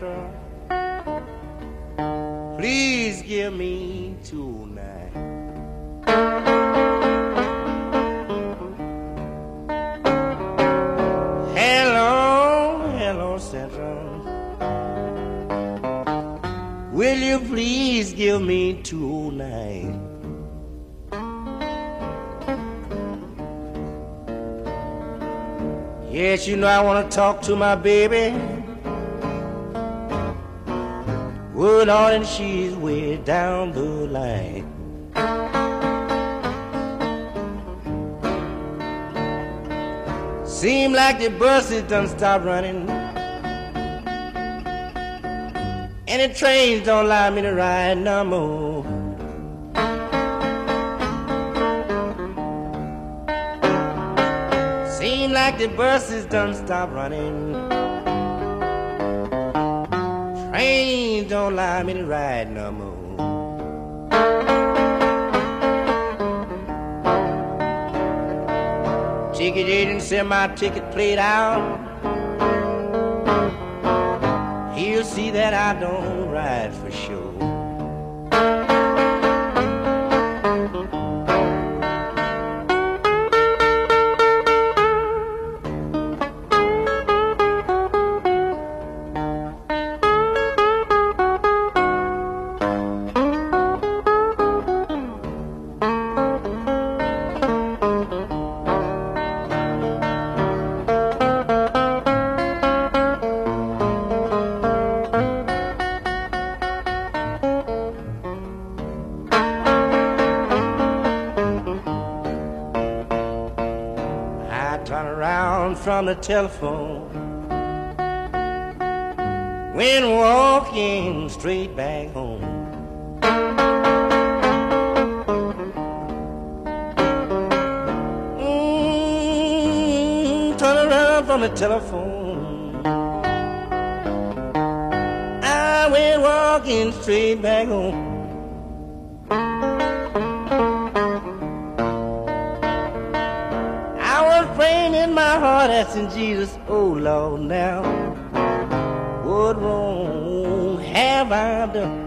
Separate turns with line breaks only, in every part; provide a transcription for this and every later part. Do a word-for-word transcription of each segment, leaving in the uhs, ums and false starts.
Central. Please give me tonight. Hello, hello, Central. Will you please give me tonight? Yes, you know I want to talk to my baby. Well, darling, she's way down the line. Seem like the buses done stop running, and the trains don't allow me to ride no more. Seem like the buses done stop running, trains don't allow me to ride no more. Ticket agent said my ticket played out. He'll see that I don't ride for sure. From the telephone, when walking straight back home. Mm, turn around from the telephone, I went walking straight back home. In my heart, asking Jesus, oh Lord, now what wrong have I done?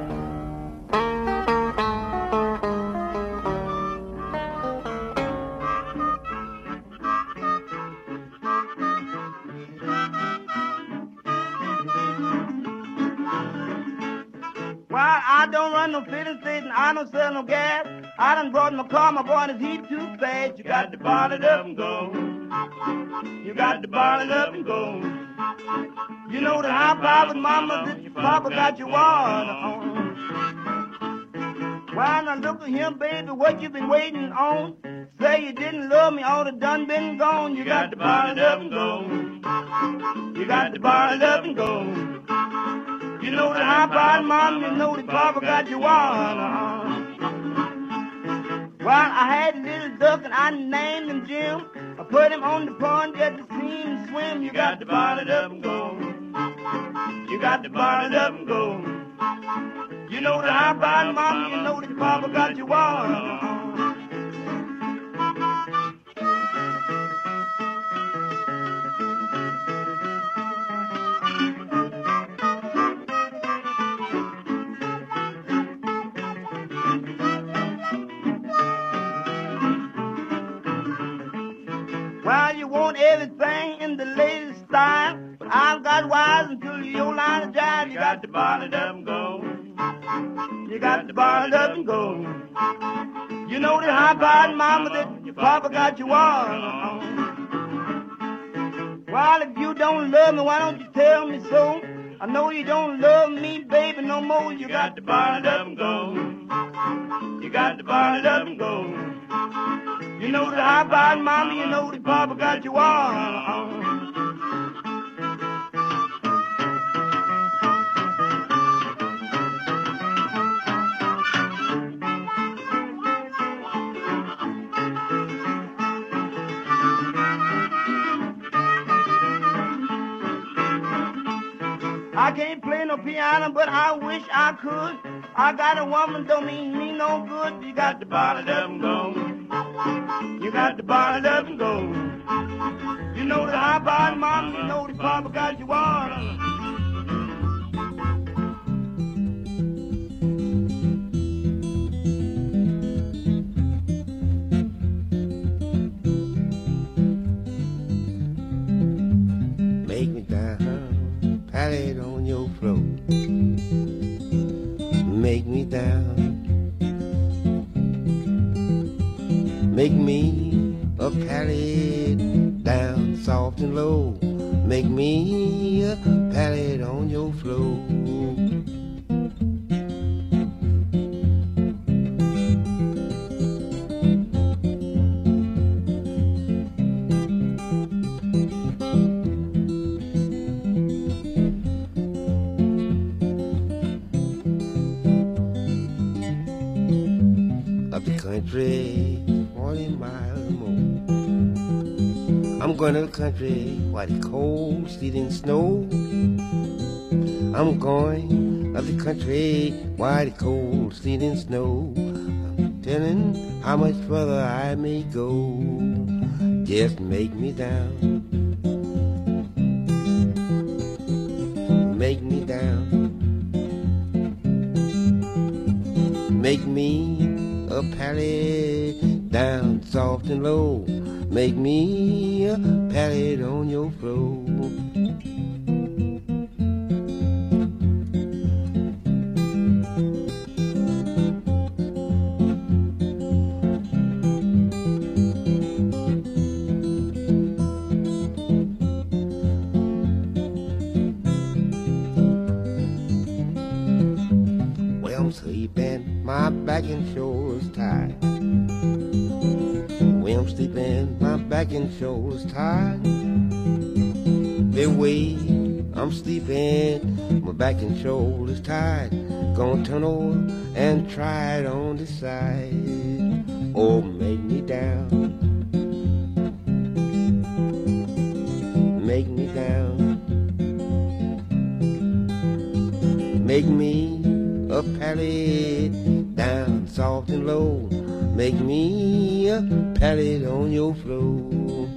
Well, I don't run no filling station, I don't sell no gas. I done brought my car, my boy, and he's too fast. You got to ball it up and go. You got to ball it up and go. You know the high powered mama that your papa got your water on. Why not look at him, baby, what you been waiting on? Say you didn't love me, all the done been gone. You got to ball it up and go. You got to ball it up and go. You know the high powered mama, you know the papa got your water on. Well, I had a little duck and I named him Jim. I put him on the pond just to see him swim. You got to ball it up and go. You got to ball it up and go. You know the high bottom mama, you know that papa got your water. Well, you want everything in the latest style, but I've got wise until your line of jive. You got to ball it up and go. You got to ball it up and go. You know the high bottom mama that your papa got your water. Well, if you don't love me, why don't you tell me so? I know you don't love me, baby, no more. You got to ball it up and go. You got to ball it up and go. You know the high bottom mama, you know the papa got your water. I can't play no piano, but I wish I could. I got a woman, don't mean me no good. You got to ball it up and go. You got to ball it up and go. You know the high bottom mama, you know the papa got your water.
Make me a pallet down soft and low. Make me a pallet on your floor. Up the country, forty miles more. I'm going to the country while the cold, sleet and snow. I'm going up the country while the cold, sleet and snow. I'm telling how much further I may go. Just make me down. Make me down. Make me a pallet down soft and low. Make me a pallet on your floor. Well, I'm sleeping, my back and shoulders tired. When I'm sleeping, my back and shoulders tired. The way I'm sleeping, my back and shoulders tired. Gonna turn over and try it on the side. Oh, make me down. Make me down. Make me a pallet down soft and low. Make me a pallet on your floor.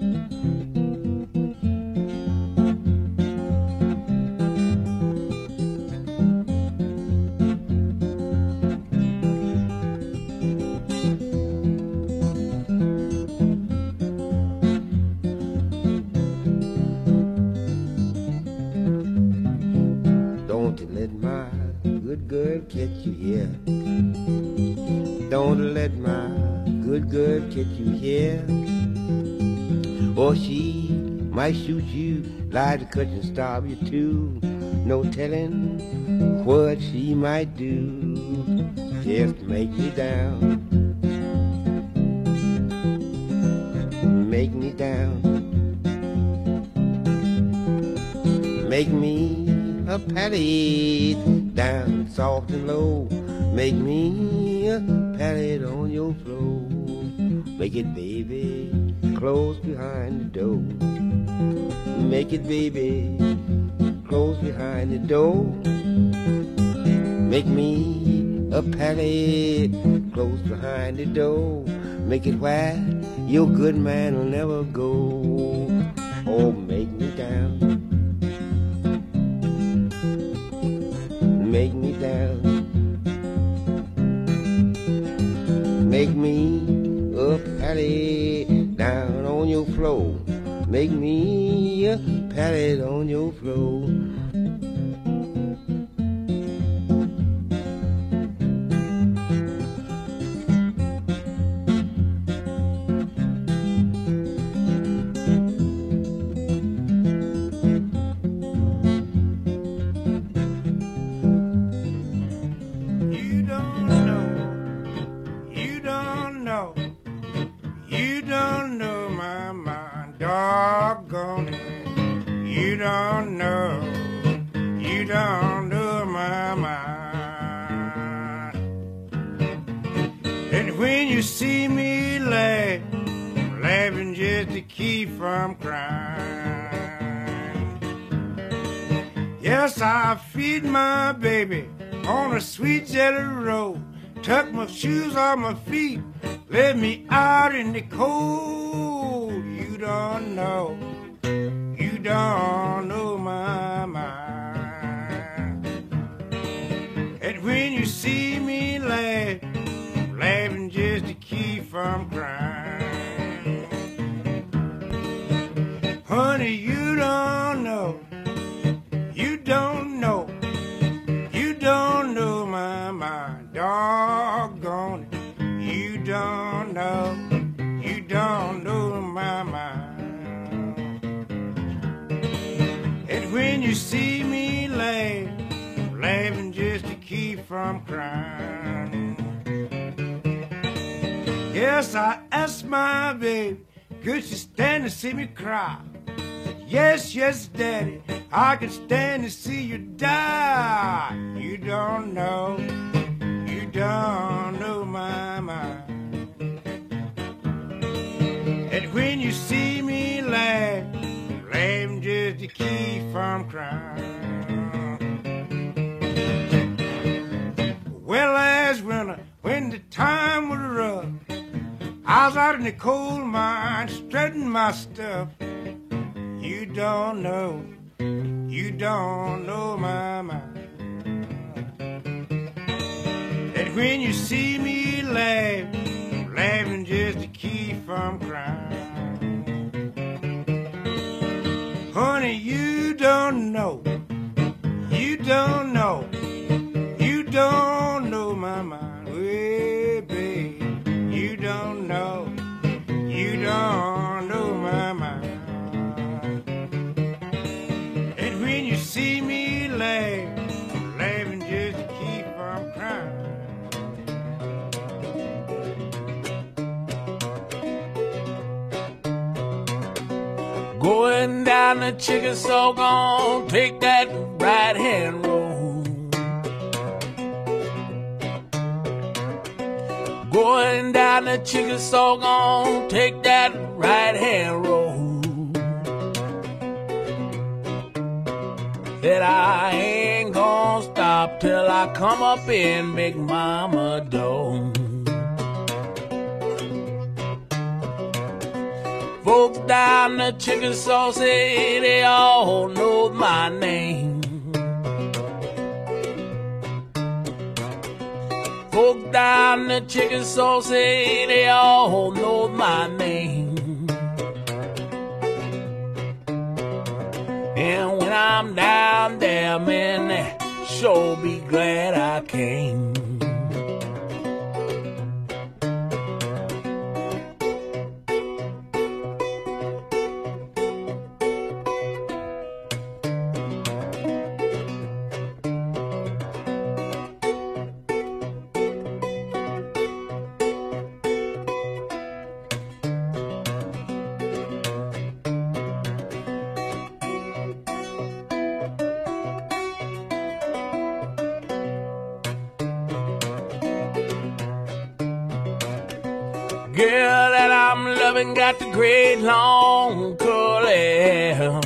Don't let my good girl catch you here. Don't let my good girl catch you here, or she might shoot you, lie to cut and starve you too. No telling what she might do. Just make me down. Make me down. Make me a pallet down soft and low. Make me a pallet on your floor. Make it, baby, close behind the door. Make it, baby, close behind the door. Make me a pallet close behind the door. Make it where your good man will never go. Oh, make me down. Make me down. Make me a pallet down on your floor. Make me a pallet on your floor.
You don't know my mind, doggone it. You don't know, you don't know my mind. And when you see me laugh, I'm laughing just to keep from crying. Yes, I feed my baby on a sweet jelly roll. Tuck my shoes on my feet, let me out in the cold. You don't know, you don't know my mind. And when you see me laugh, I'm laughing just to keep from crying. Honey, you don't know, you don't know, you don't know my mind. Doggone it, you don't know. from crying. Yes, I asked my baby, could she stand to see me cry? Yes, yes, Daddy, I can stand to see you die. You don't know, you don't know my mind. And when you see me laugh, laugh just to keep from crying. Well, last winter, when the time was rough, I was out in the coal mine, strutting my stuff. You don't know, you don't know my mind. And when you see me laugh, laughing just to keep from crying. Honey, you don't know, you don't know, you don't know my mind. Hey, babe, you don't know, you don't know my mind. When you see me laugh, laughing just to keep from crying.
Going down the Chickasaw, gon' take that right hand road. Going down the Chickasaw, gon' take that right hand road. That I ain't gonna stop till I come up in Big Mama door. Folks down the Chickasaw say they all know my name. Folks down the Chickasaw say they all know my name. And when I'm down there, man, they sure be glad I came. Girl that I'm loving got the great long curly hair.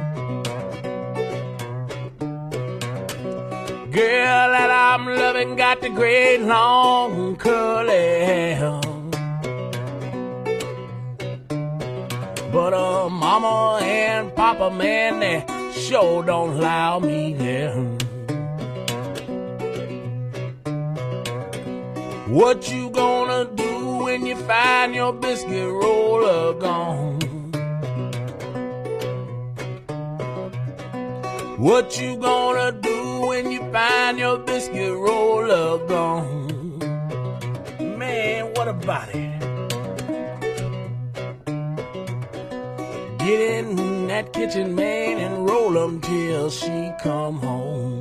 Girl that I'm loving got the great long curly hair. But uh, mama and papa, man, they sure don't allow me there. What you gonna do when you find your biscuit roller gone? What you gonna do when you find your biscuit roller gone? Man, what about it? Get in that kitchen, man, and roll 'em till she come home.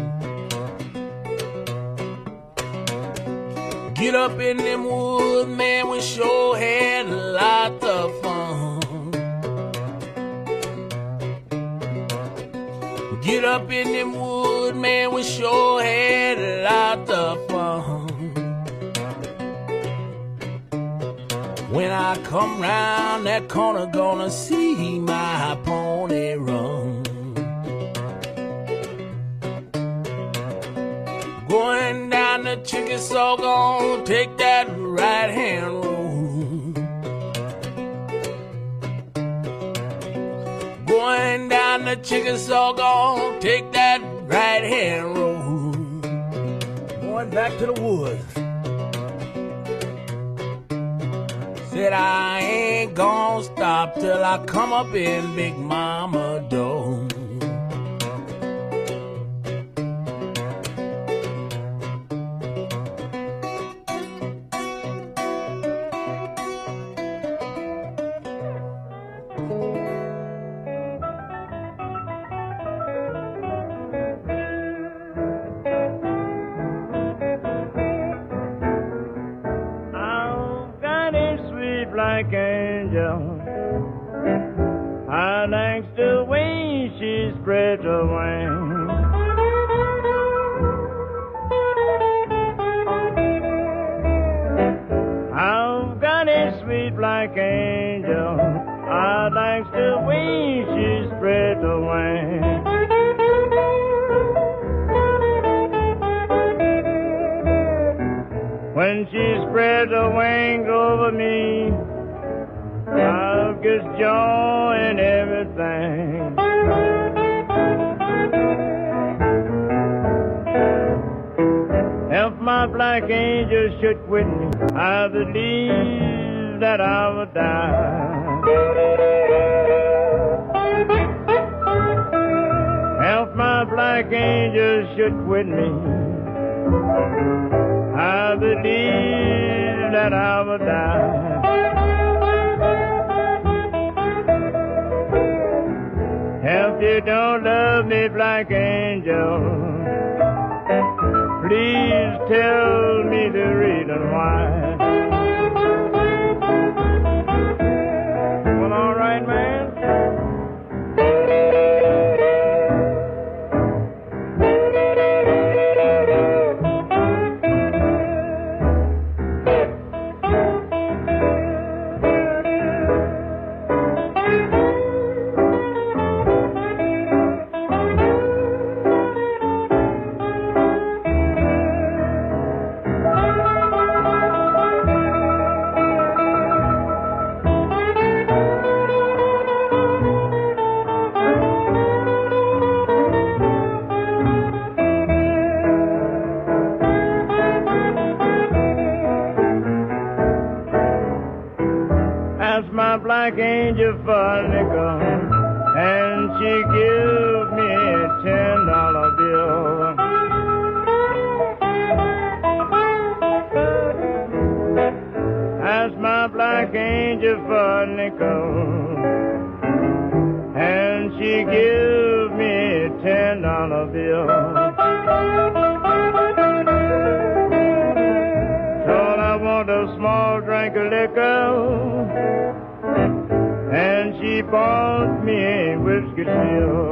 Get up in them woods, man, we sure had a lot of fun. Get up in them woods, man, we sure had a lot of fun. When I come round that corner, gonna see my pony run. Going down the Chickasaw, gonna take that right hand road. Going down the Chickasaw, gonna take that right hand road. Going back to the woods. Said I ain't gonna stop till I come up in Big Mama door.
black angel. I likes the way she spreads her wings. I've got a sweet black angel. I likes the way she spreads her wings. When she spreads her wings over me, I've just joy and everything. If my black angel should quit me, I believe that I would die. If my black angel should quit me, I believe that I would die. If you don't love me, black angel, please tell me the reason why. Well, all right, man. Black angel for a nickel, and she give me a ten dollar bill. Ask my black angel for a nickel, and she give me a ten dollar bill. So I want a small drink of liquor, and she bought me a whiskey still.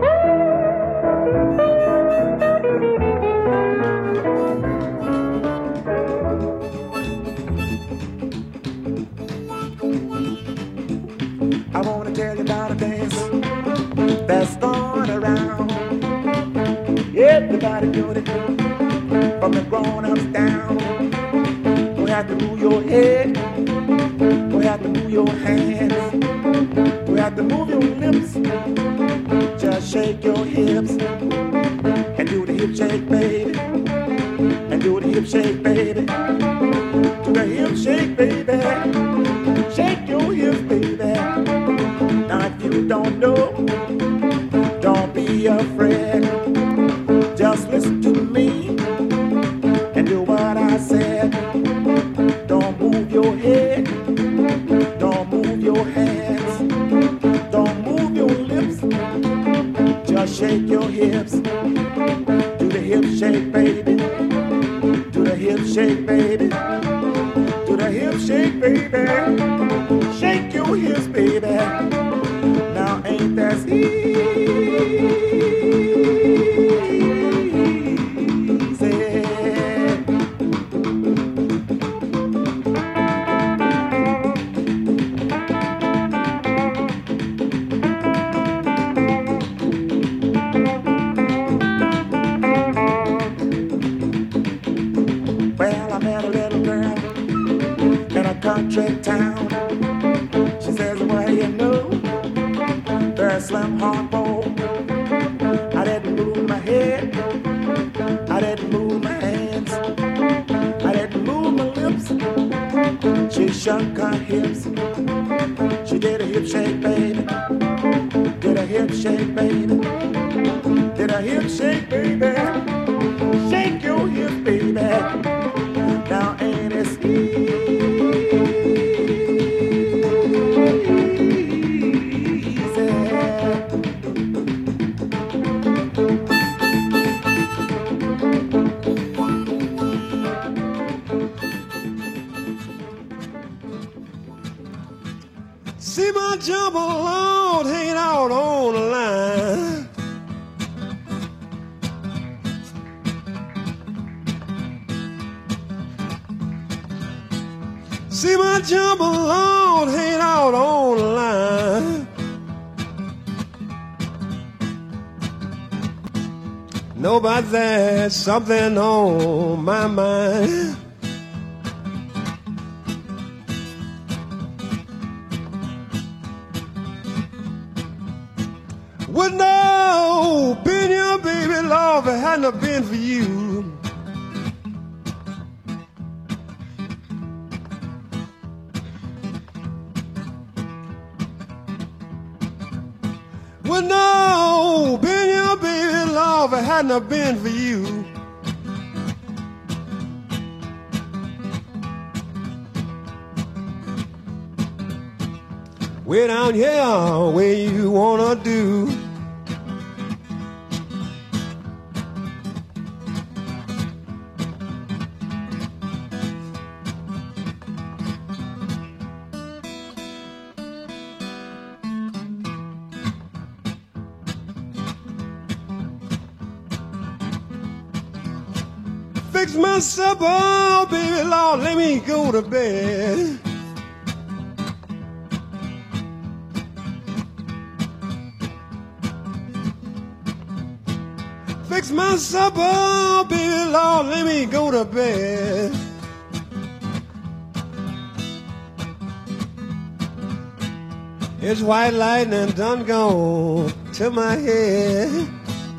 I want to tell you about a dance that's going around. Everybody doing it, from the grown-ups down. You have to move your head, you have to move your hands. You have to move your lips, just shake your hips, and do the hip shake, baby, and do the hip shake, baby, do the hip shake, baby, shake your hips, baby. Now if you don't know, don't be afraid, just listen to me, and do what I said. Don't move your head, don't move your hands, don't move your lips, just shake your hips. Do the hip shake, baby, do the hip shake, baby, do the hip shake, baby, shake your hips, baby. Now ain't that easy? Country town. She says, well, you know, very slim hard bowl. I didn't move my head, I didn't move my hands, I didn't move my lips. She shook her hips, she did a hip shake, baby, did a hip shake, baby, did a hip shake, baby, shake your hips, baby. Now ain't it easy?
See my jumper load hanging out on the line. See my jumper load hanging out on the line. Know about that, something on my mind. Would no been your baby love if it hadn't been for you. Would no been your baby love if it hadn't been for you. Way down here, where you wanna do. Fix my supper, baby Lord, let me go to bed. Fix my supper, baby Lord, let me go to bed. It's white lightning done gone to my head.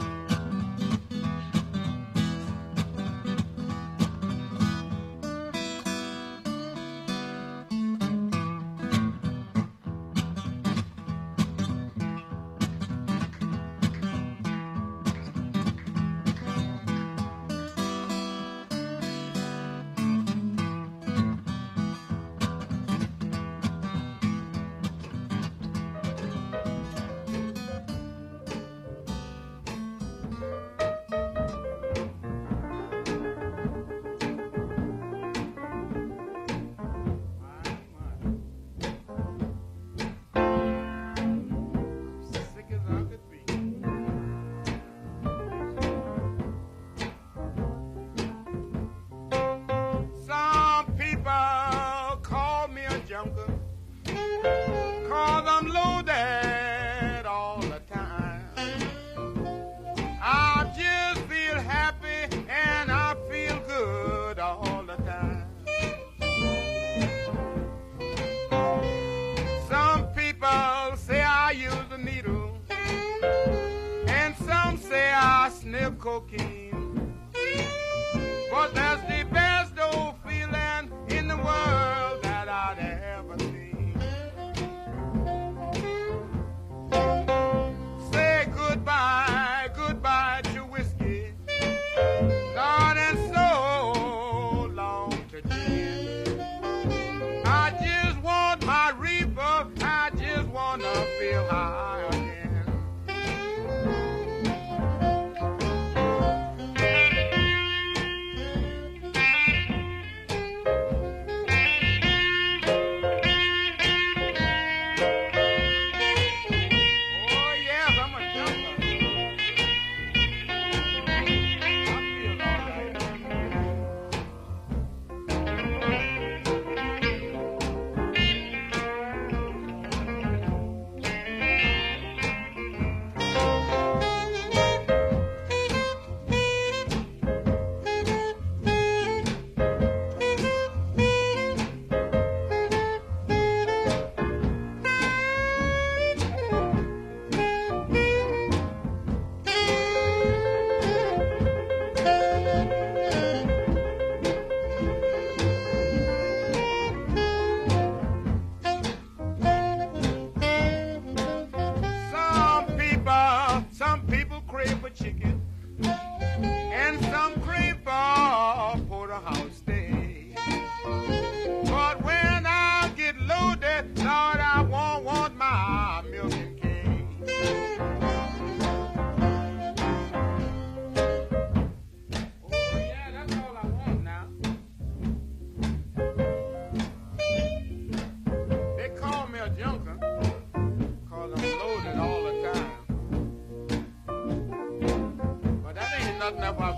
Cocaine, but that's the best old feeling in the world that I'd ever seen. Say goodbye, goodbye to whiskey, Lord, and so long to gin. I just want my reaper, I just want to feel high again.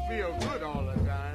feel good all the time.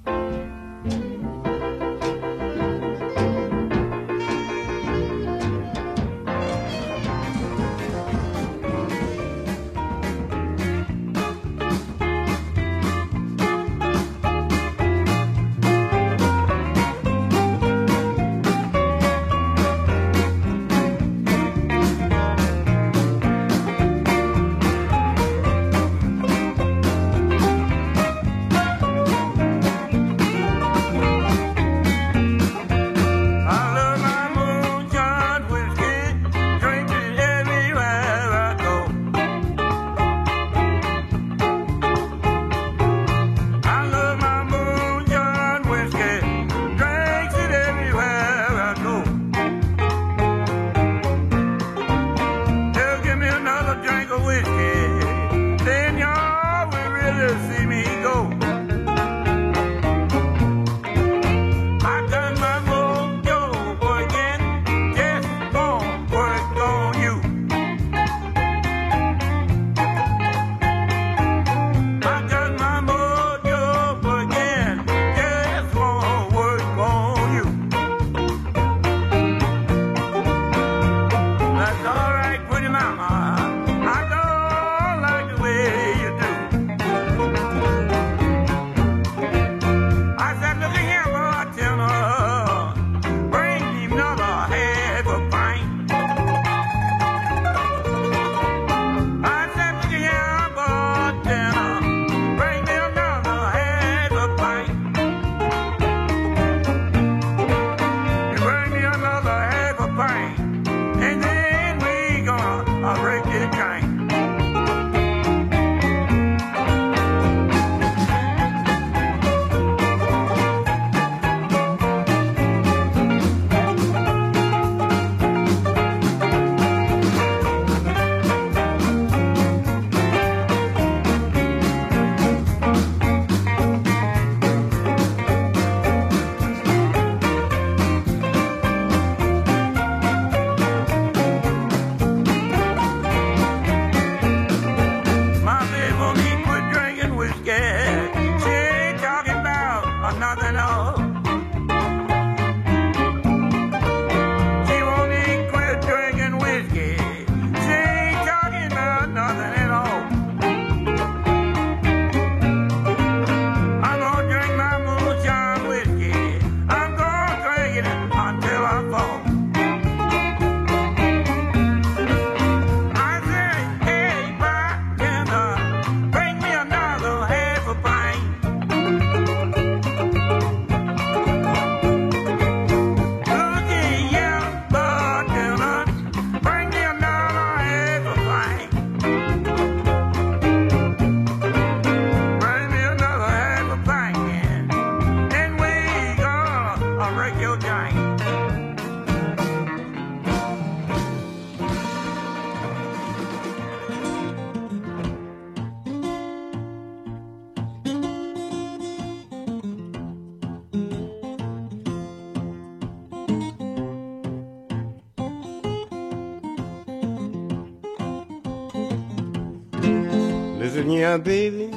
Listen, yeah, baby,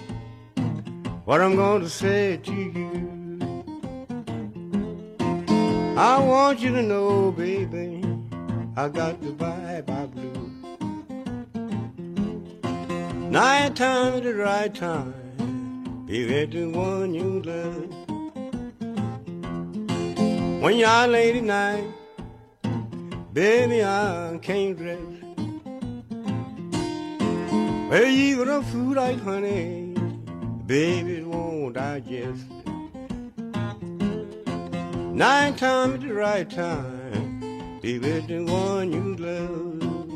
what I'm going to say to you. I want you to know, baby, I got the bye-bye blues. Night time at the right time, be with the one you love. When you're out late at night, baby, I can't rest. Well, you got a food like honey, baby, it won't digest. Night time at the right time, be with the one you love.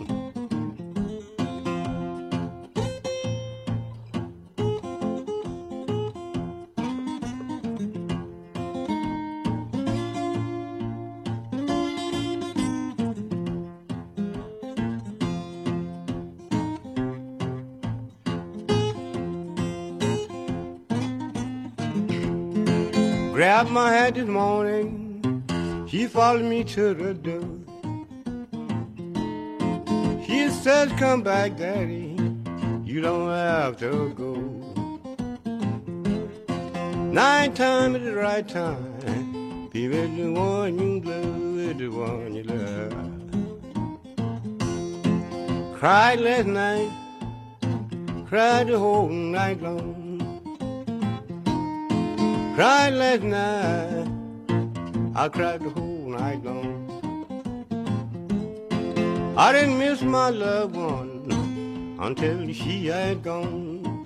Grabbed my hat this morning, she followed me to the door. She says, come back, Daddy, you don't have to go. Night time is the right time. Be with the one you love, with the one you love. Cried last night, cried the whole night long. Cried last night, I cried the whole night long. I didn't miss my loved one until she had gone.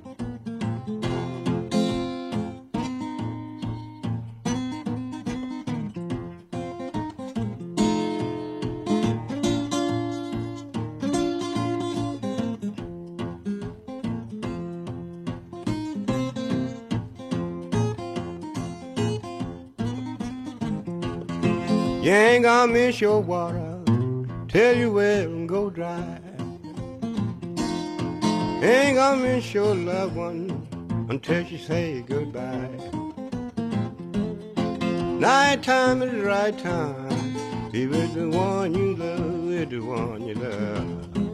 You ain't gonna miss your water till your well go dry. You ain't gonna miss your loved one until she say goodbye. Night time is the right time. Be with the one you love, with the one you love.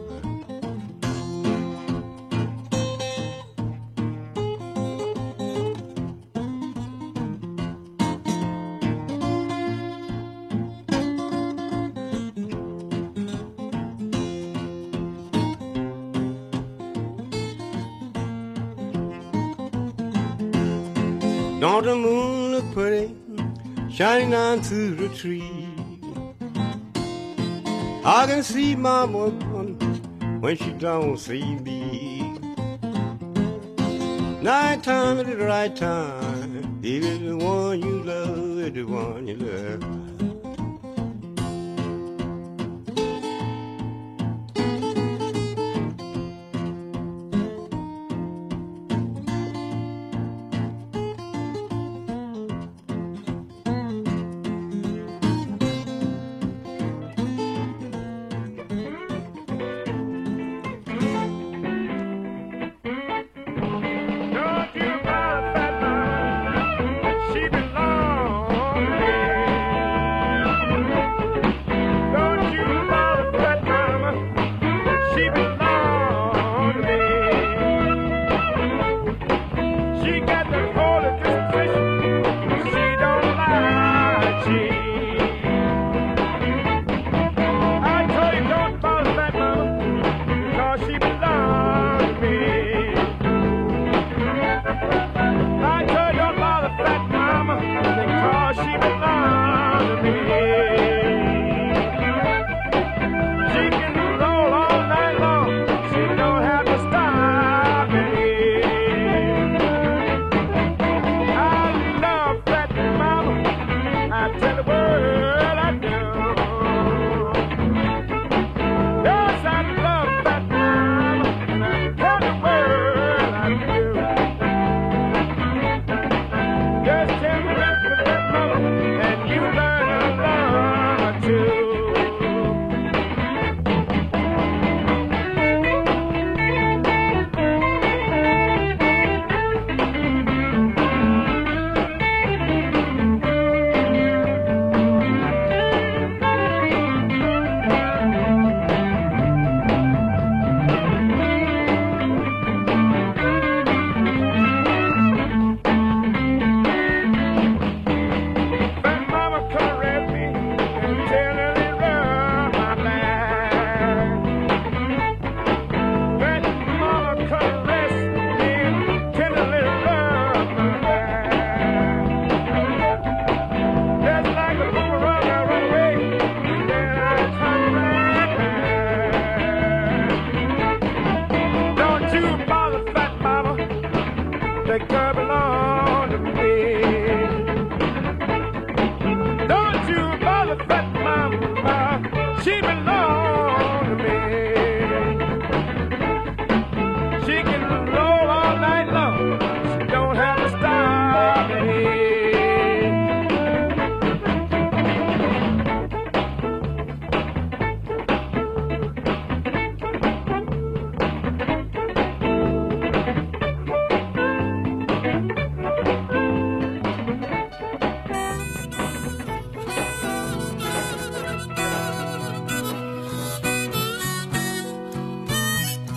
Don't the moon look pretty, shining down through the tree? I can see my woman when she don't see me. Night time is the right time. Be with the one you love, with the one you love.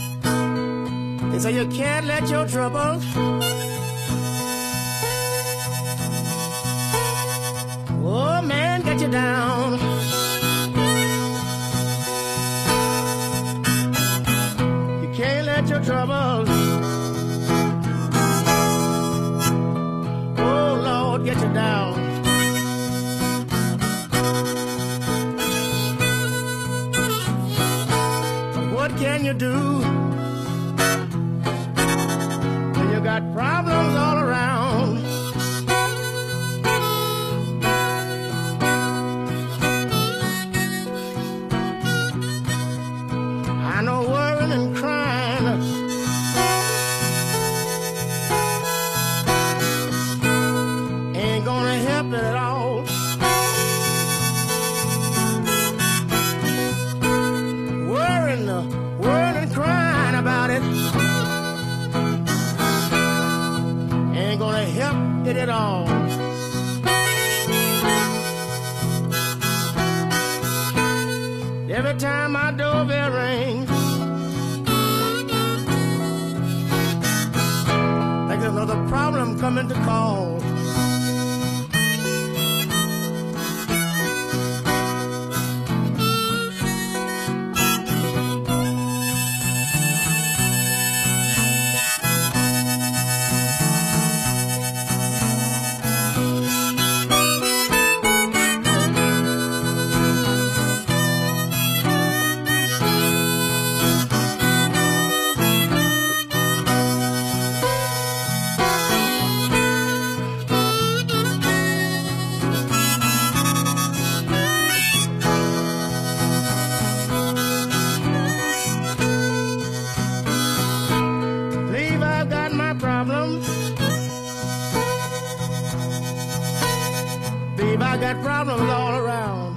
So you can't let your troubles
you do when you got problems all around. I know worrying and crying ain't gonna help it at all. Worrying, uh, worrying and crying about it ain't gonna help it at all. Every time my doorbell rings, like there's another problem coming to call. I got problems all around.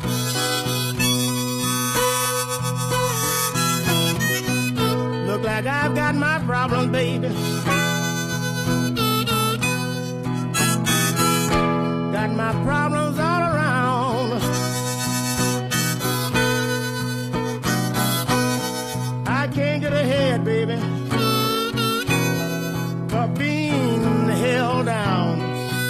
Look like I've got my problems, baby. Got my problems all around. I can't get ahead, baby, for being held down.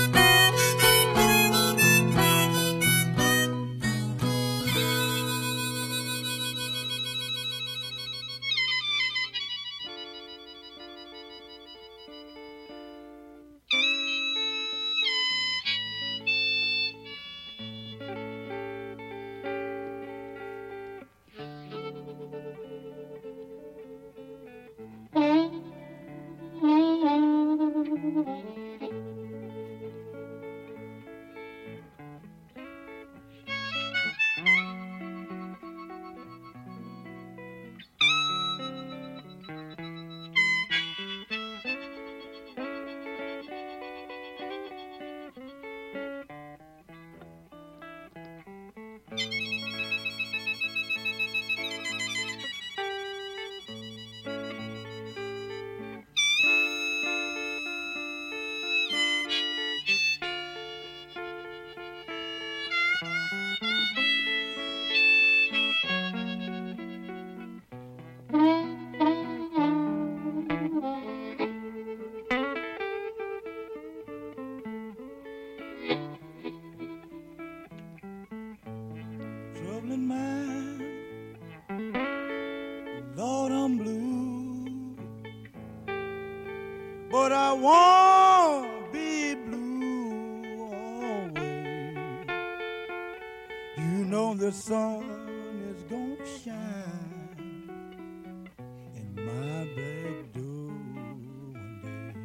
But I won't be blue always. You know the sun is gonna shine in my back door one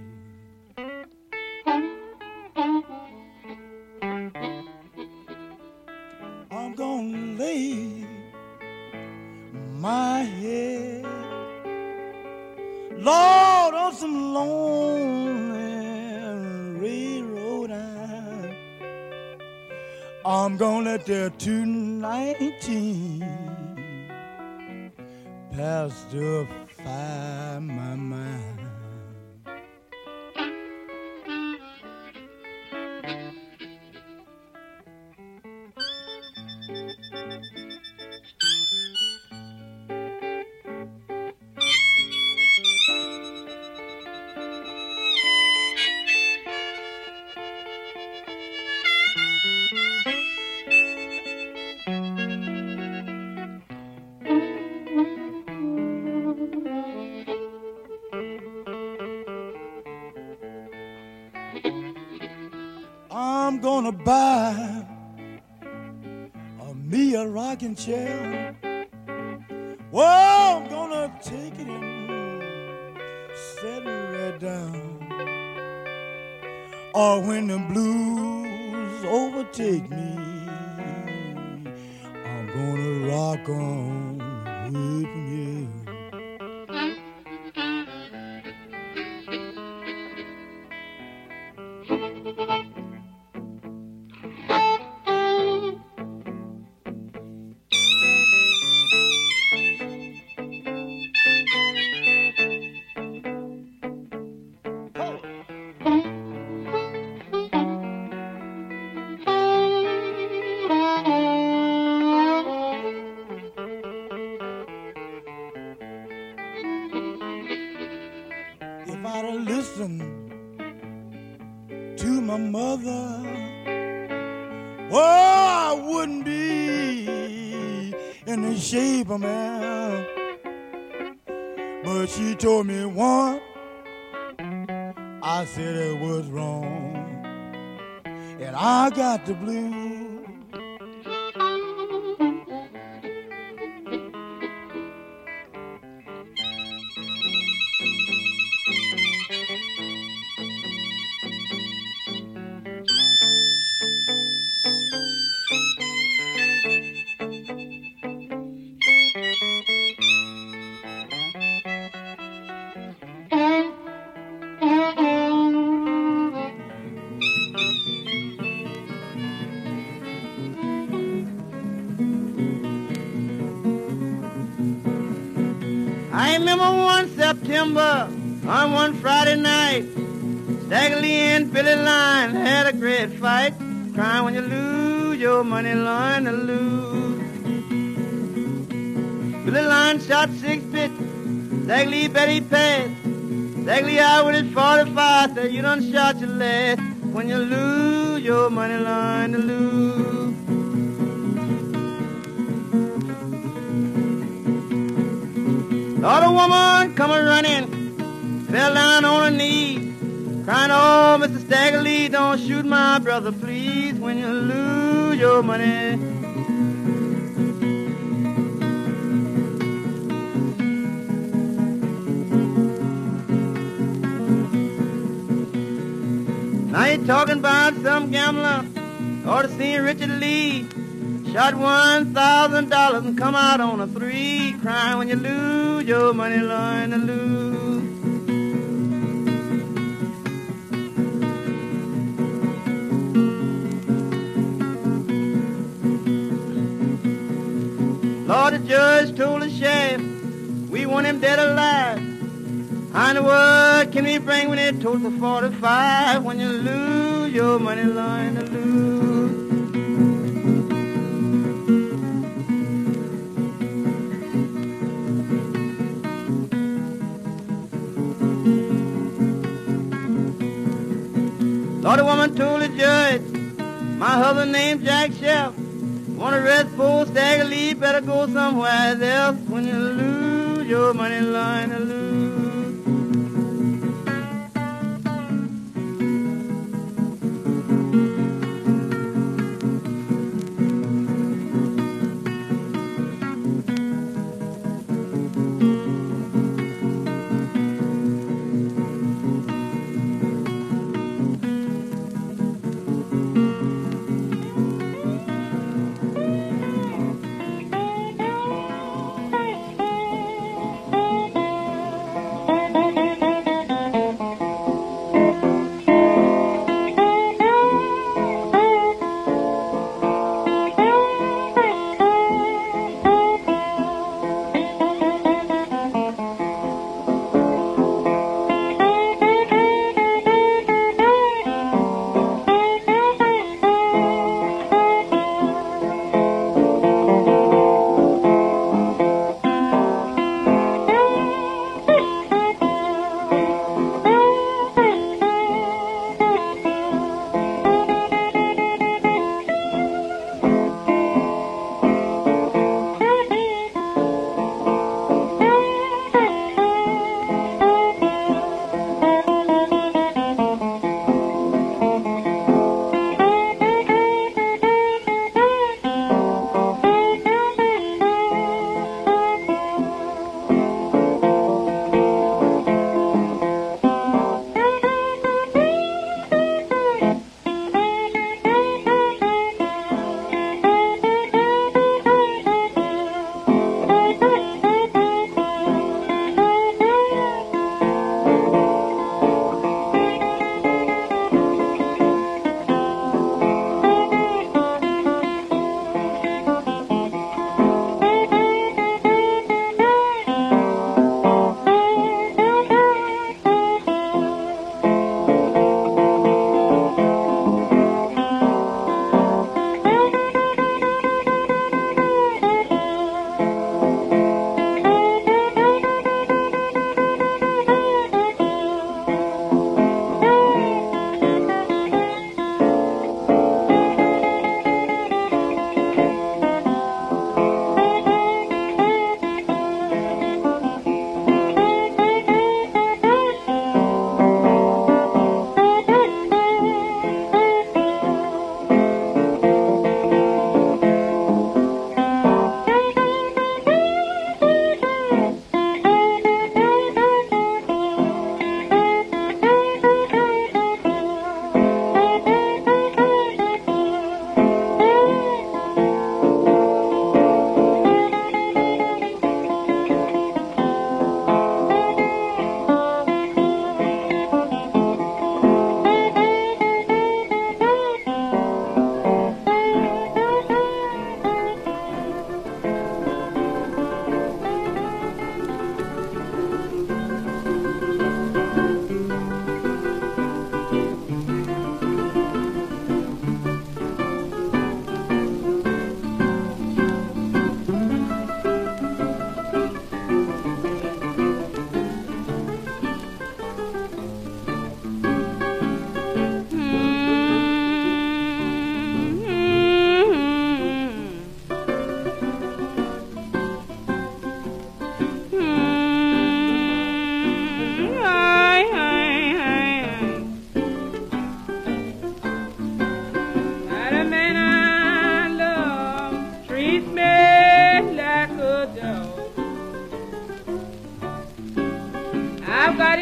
day. I'm gonna lay my head, Lord, on some lonely railroad eye. I'm gonna let the two nineteen pacify my mind. I'm gonna buy a me a rocking chair. Whoa, I'm gonna take it and set it right down. Or when the blues overtake me, I'm gonna rock on away from here. If I'd have listened to my mother, oh, I wouldn't be in the shape I'm in. But she told me one, I said it was wrong, and I got the blues.
I remember one September on one Friday night, Stagger Lee and Billy Line had a great fight, crying when you lose your money, line to lose. Billy Line shot six pitches, Stagger Lee bet he passed. Stagger Lee out with his forty-five, said you done shot your last, when you lose your money, line to lose. Lord, a woman come a running, fell down on her knees, crying, oh, Mister Stagger Lee, don't shoot my brother, please, when you lose your money. Now you're talking about some gambler, ought to see Richard Lee, shot one thousand dollars and come out on a three, crying when you lose your money, line to lose. Lord, the judge told the sheriff, we want him dead or alive. How in the world can we bring when it told for forty-five, when you lose your money, line to lose? Lord, the woman told the judge, my husband named Jack Shelf, want to rest poor Stagger Lee, better go somewhere else, when you lose your money, line to lose.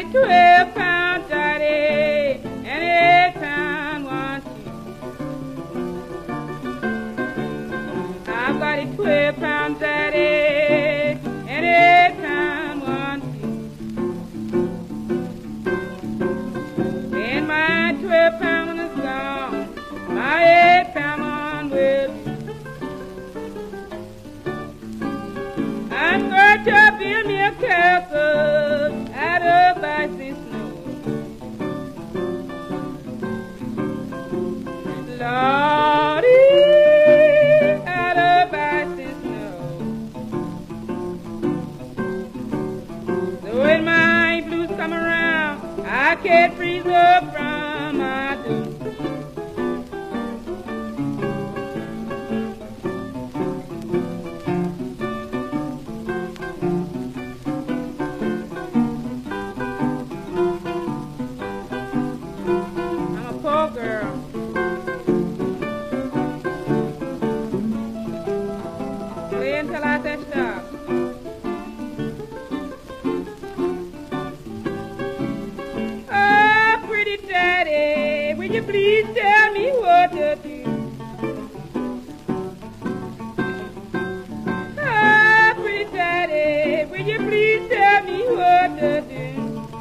a twelve pound daddy and eight pound one two. I've got a twelve pound daddy and eight pound one two. And my twelve pound is gone, my eight pound one will. I'm going to build me a castle out of ice and snow. Lordy, out of ice and snow. So when my blues come around, I can't freeze up from my door. Please tell me what to do. Ah, pretty daddy, will you please tell me what to do?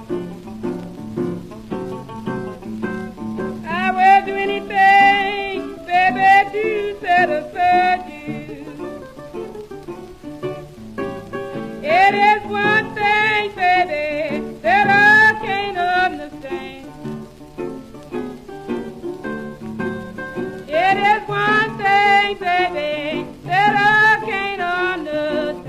I will do anything, baby, to satisfy you. It is one thing, baby, that I can't understand. It is one thing, baby, that I can't understand.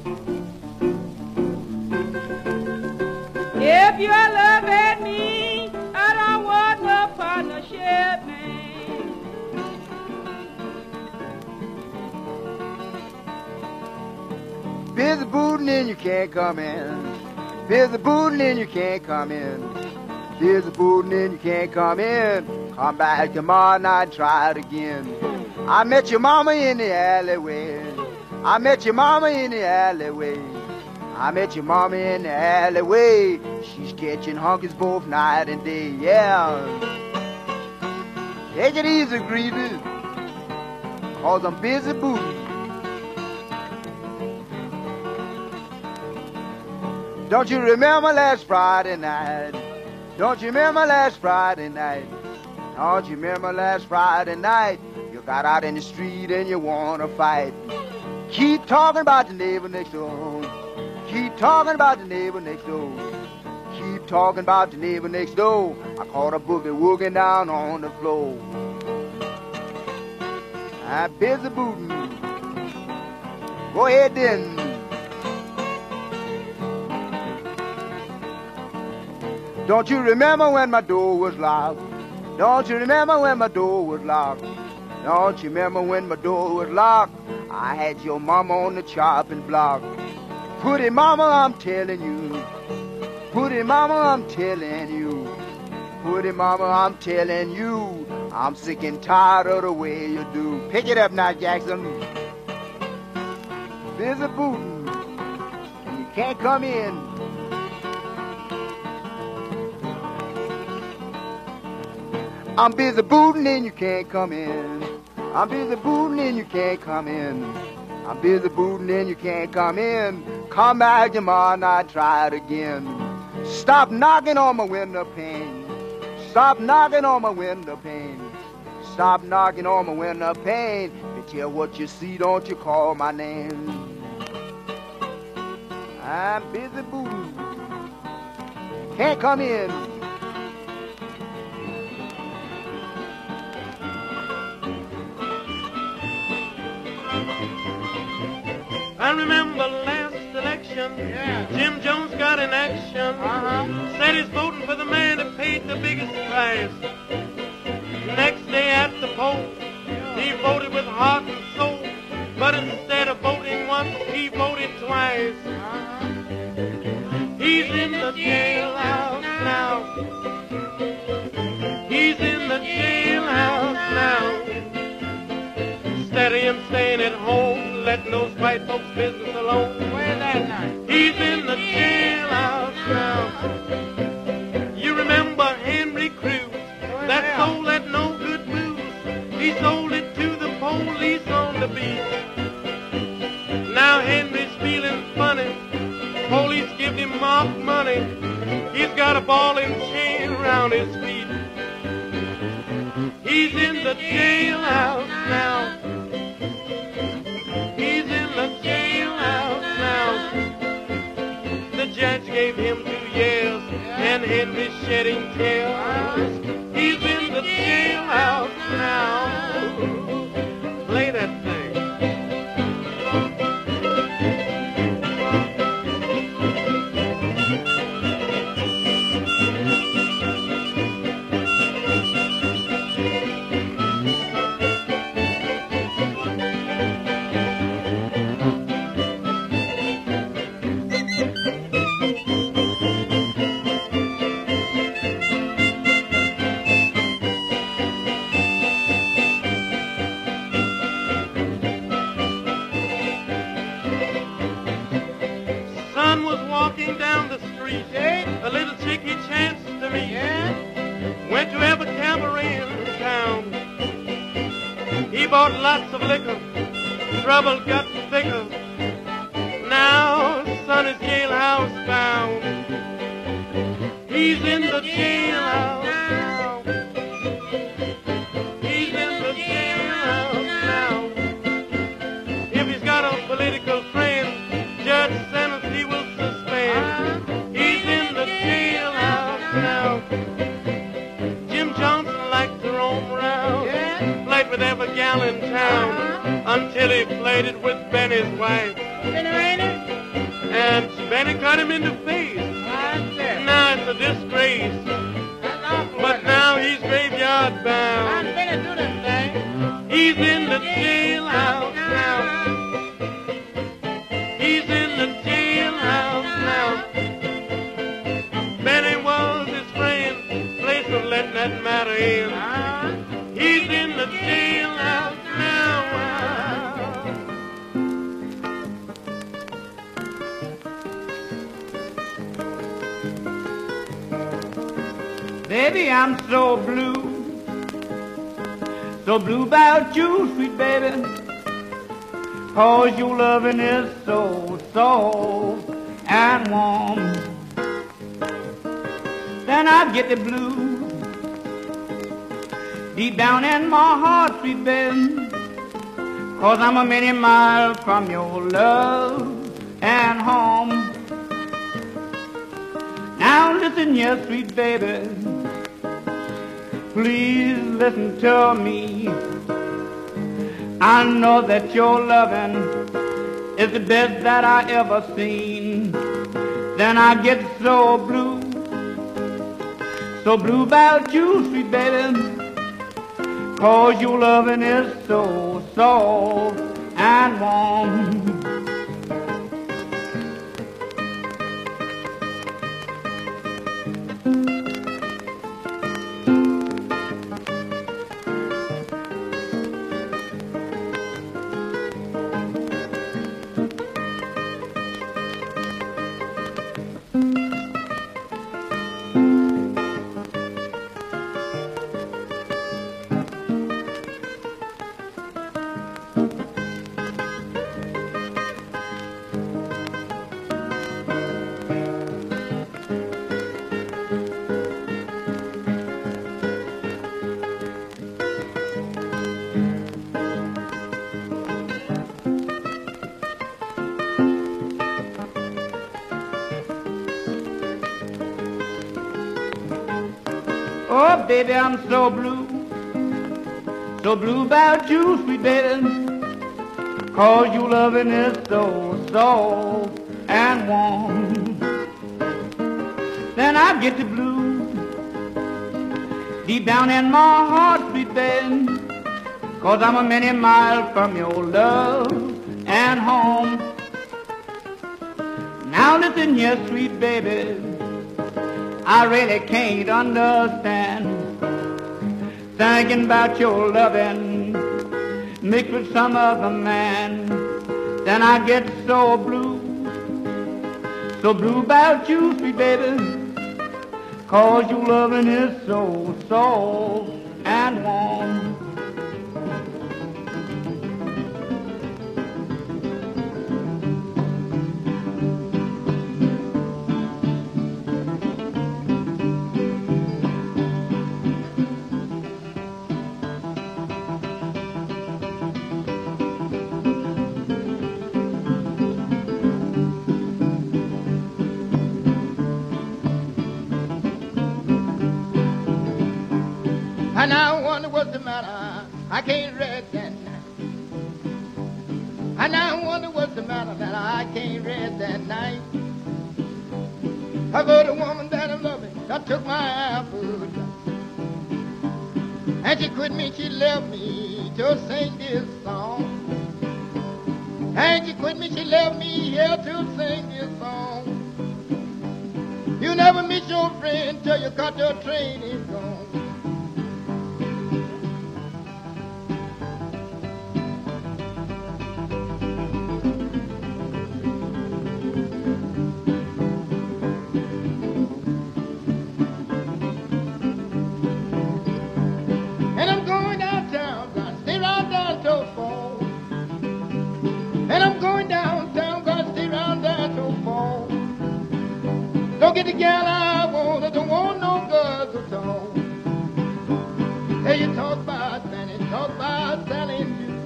If your love had me, I don't want no partnership, man.
Busy booting and you can't come in. Busy booting and you can't come in. Busy booting and you can't come in. Come back tomorrow night, try it again. I met your mama in the alleyway. I met your mama in the alleyway. I met your mama in the alleyway. She's catching honkies both night and day, yeah. Take it easy, greedy, cause I'm busy booting. Don't you remember last Friday night? Don't you remember last Friday night? Don't you remember last Friday night? You got out in the street and you wanna fight. Keep talking about the neighbor next door. Keep talking about the neighbor next door. Keep talking about the neighbor next door. I caught a boogie woogie down on the floor. I'm busy booting. Go ahead then. Don't you remember when my door was locked? Don't you remember when my door was locked? Don't you remember when my door was locked? I had your mama on the chopping block. Pretty mama, I'm telling you. Pretty mama, I'm telling you. Pretty mama, I'm telling you. I'm sick and tired of the way you do. Pick it up now, Jackson. Busy booting, and you can't come in. I'm busy booting and you can't come in. I'm busy booting and you can't come in. I'm busy booting and you can't come in. Come back tomorrow night, try it again. Stop knocking on my window pane. Stop knocking on my window pane. Stop knocking on my window pane. If you tell what you see, don't you call my name. I'm busy booting. Can't come in.
I remember last election, yeah. Jim Jones got in action. Uh-huh. Said he's voting for the man that paid the biggest price. Next day at the poll, he voted with heart and soul. But instead of voting once, he voted twice. Uh-huh. He's in the jailhouse now. He's in the jailhouse now. Steady and staying at home, letting those white folks' business alone. Where's that now? He's in the jailhouse now. funny. Police give him mock money. He's got a ball and chain around his feet. He's in the jailhouse now. He's in the jailhouse now. The judge gave him two years and Henry's shedding tears. He's in the jailhouse now. Play that thing. Son was walking down the street, a little chick he chanced to meet. Went to have a cabaret in town. He bought lots of liquor, trouble got thicker. Now son is jailhouse bound. He's in the jailhouse now. He's in the jailhouse now. If he's got a political friend, judge sentence he will suspend. He's in the jailhouse now. Jim Johnson liked to roam around, played with every gal in town, until he played it with Benny's wife. And Benny cut him in the face. Now it's a disgrace. But now he's graveyard bound. He's in the jailhouse now. He's in the jailhouse now. Benny was his friend, place of letting that matter in. He's in the jailhouse now.
Baby, I'm so blue, so blue about you, sweet baby, 'cause your loving is so soft and warm. Then I get the blues deep down in my heart, sweet baby, 'cause I'm a many miles from your love and home. Now listen here, sweet baby, please listen to me. I know that your loving is the best that I ever seen. Then I get so blue, so blue about you, sweet baby, 'cause your loving is so soft and warm. Oh, baby, I'm so blue, so blue about you, sweet baby, 'cause your loving is so soft and warm. Then I get the blues deep down in my heart, sweet baby, 'cause I'm a many miles from your love and home. Now listen here, sweet baby, I really can't understand thinking about your loving mixed with some other man. Then I get so blue, so blue about you, sweet baby, 'cause your loving is so soft and warm.
And I wonder what's the matter. I can't rest at night. And I wonder what's the matter that I can't rest at night. I got a woman that I'm loving that took my food. And she quit me, she left me to sing this song. And she quit me, she left me here to sing this song. You never meet your friend till you cut your train is gone. And I'm going downtown, gonna stay right down till fall. And I'm going downtown, gonna stay right down till fall. Don't get the gal I want, I don't want no girls at all. Hey, you talk about Sally, talk about Sally and you.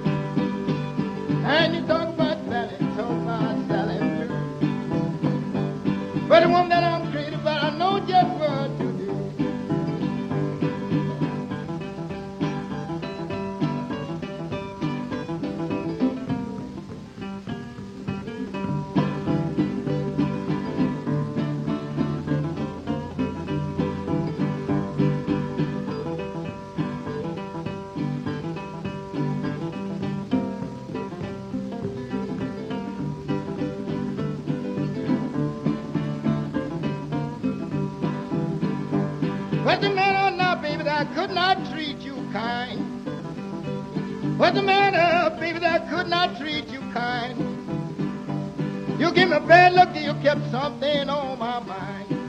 And you talk about Sally, talk about Sally and you. But the one that I'm crazy about, I know just what to do. What's the matter now, baby, that I could not treat you kind? What's the matter, baby, that I could not treat you kind? You give me a bad look, you kept something on my mind.